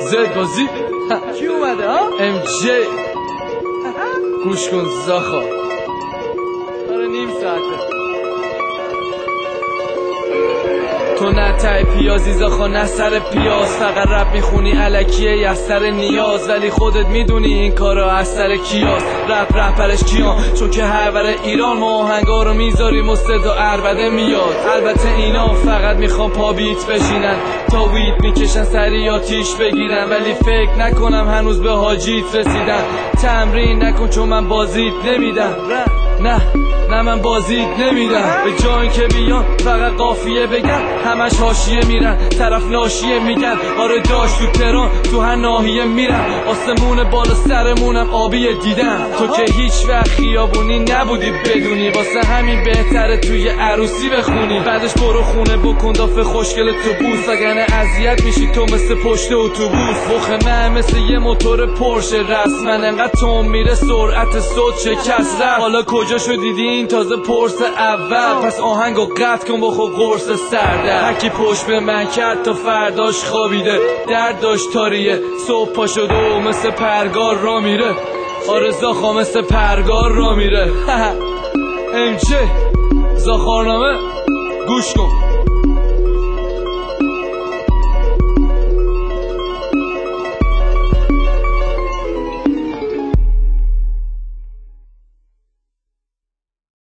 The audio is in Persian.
زد بازی کی اومده ها؟ ام جی گوش کن زاخا آره نیم ساعته تو نه تای پیازی زاخا نه سر پیاز فقط رپ میخونی الکیه از سر نیاز ولی خودت میدونی این کارا از سر کیاست رپرش کیان چون که هر ور ایران ما آهنگا رو میذاریم و صدا عربده میاد البته اینا فقط میخوان پا بیت بشینن تا وید میکشن سری آتیش بگیرن ولی فکر نکنم هنوز به حاجیت رسیدن تمرین نکن چون من بازیت نمیدم نه من بازیت نمیدم به جایی که بیان فقط قافیه بگن همش حاشیه میرن طرف ناشیه میگن آره داشت تو تهران تو هر ناحیه میرن آسمون بالا سرمونم آبی دیدم تو که هیچ وقت خیابونی نبودی بدونی واسه همین بهتره توی عروسی بخونی بعدش برو خونه بکن دافه خوشگل تو بوس وگرنه اذیت میشی تو مثل پشت اتوبوس بخ من مثل یه موتور پورشه رسما انقدر تون میره سرعت صوت شکست رفت حالا کجاشو دیدی این تازه پرس اول پس آهنگو قطع کن بخور قرص سرده هکی پشت به من کرد تا فرداش خوابیده درد داشت تاریه صبح پا شده و مثل پرگار را میره آره زاخا مثل پرگار را میره ام جی زاخارنامه گوش کن